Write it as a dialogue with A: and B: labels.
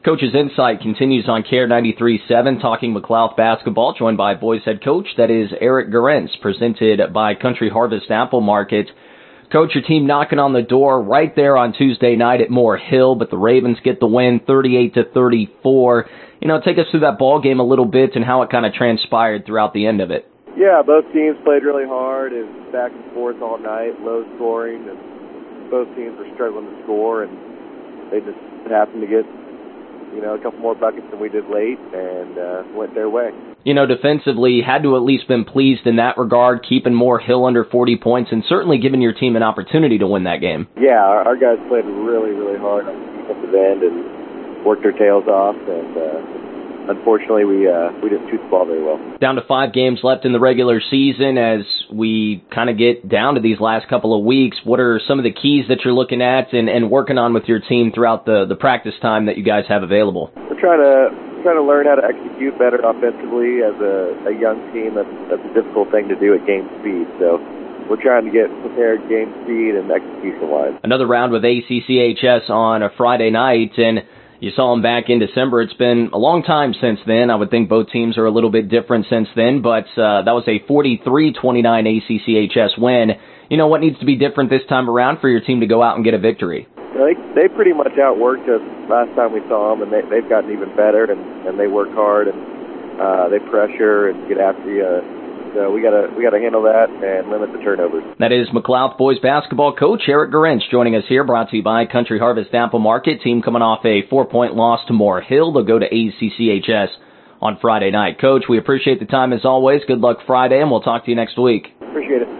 A: Coach's Insight continues on KARE 93.7, talking McLouth basketball, joined by boys head coach, that is Eric Garentz, presented by Country Harvest Apple Market. Coach, your team knocking on the door right there on Tuesday night at Moore Hill, but the Ravens get the win 38-34. Take us through that ball game a little bit and how it kind of transpired throughout the end of it.
B: Yeah, both teams played really hard. It was back and forth all night, low scoring, and both teams were struggling to score, and they just happened to get a couple more buckets than we did late, and went their way.
A: Defensively, had to at least been pleased in that regard, keeping Moore Hill under 40 points and certainly giving your team an opportunity to win that game.
B: Yeah, our guys played really, really hard on the defensive end and worked their tails off, and unfortunately we didn't shoot the ball very well.
A: Down to 5 games left in the regular season. As we kind of get down to these last couple of weeks, what are some of the keys that you're looking at and working on with your team throughout the practice time that you guys have available?
B: We're trying to learn how to execute better offensively. As a young team, that's a difficult thing to do at game speed. So we're trying to get prepared game speed and execution-wise.
A: Another round with ACCHS on a Friday night, and you saw them back in December. It's been a long time since then. I would think both teams are a little bit different since then, but that was a 43-29 ACCHS win. What needs to be different this time around for your team to go out and get a victory?
B: They pretty much outworked us last time we saw them, and they've gotten even better, and they work hard, and they pressure and get after you. So we gotta handle that and limit the turnovers. That
A: is McLouth boys basketball coach Eric Garentz joining us here, brought to you by Country Harvest Apple Market. Team coming off a 4-point loss to Moore Hill. They'll go to ACCHS on Friday night. Coach, we appreciate the time as always. Good luck Friday, and we'll talk to you next week.
B: Appreciate it.